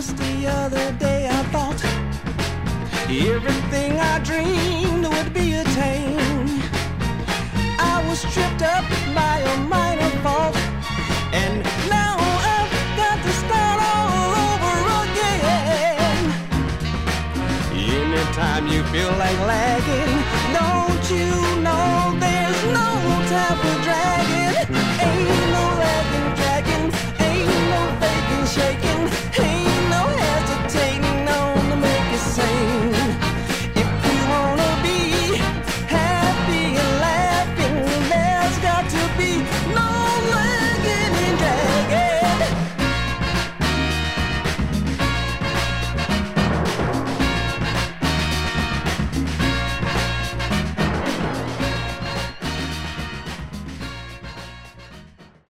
Just the other day I thought everything I dreamed would be attained. I was tripped up by a minor fault, and now I've got to start all over again. Anytime you feel like lagging, don't you